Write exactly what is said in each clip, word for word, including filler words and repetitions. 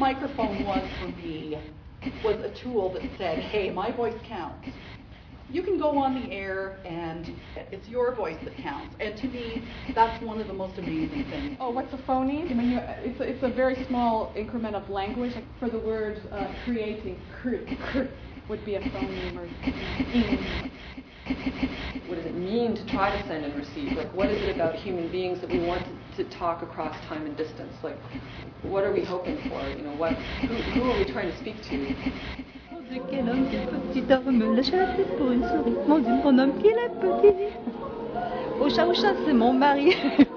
microphone was for me was a tool that said, hey, my voice counts. You can go on the air and it's your voice that counts. And to me, that's one of the most amazing things. Oh, what's a phoneme? I mean, you, it's, a, it's a very small increment of language. For the word uh, creating, cr, cr would be a phoneme or e. What does it mean to try to send and receive? Like, what is it about human beings that we want to, to talk across time and distance? Like, what are we hoping for? You know, what, who, who are we trying to speak to? De quel homme cette petite orme le chasse pour une souris. Mon Dieu, mon homme qu'il est petit. Au chat, au chat, c'est mon mari.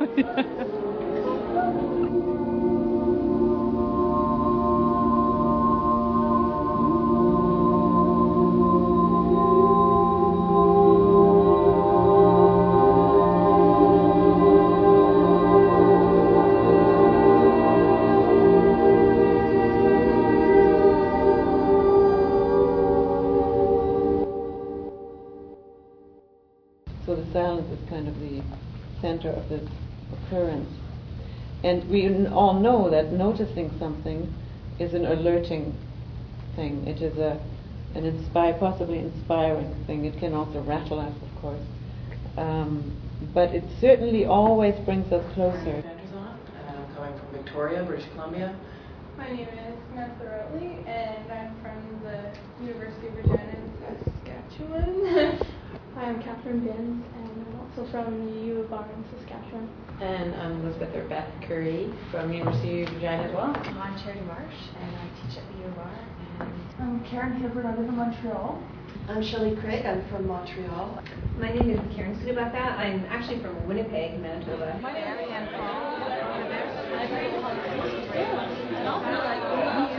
So the silence is kind of the center of the occurrence. And we all know that noticing something is an alerting thing. It is a an inspire, possibly inspiring thing. It can also rattle us, of course. Um, but it certainly always brings us closer. I'm coming from Victoria, British Columbia. My name is Samantha Rotley, and I'm from the University of Regina in Saskatchewan. Hi, I'm Catherine Binns, and I'm also from the U of R in Saskatchewan. And I'm Elizabeth or Beth Curry from University of Regina as well. I'm Charity Marsh, and I teach at the U of R. And I'm Karen Hibbert, I live in Montreal. I'm Shelley Craig, I'm from Montreal. My name is Karen Sudabaka. I'm actually from Winnipeg, Manitoba. My name is Anne Paul. And also like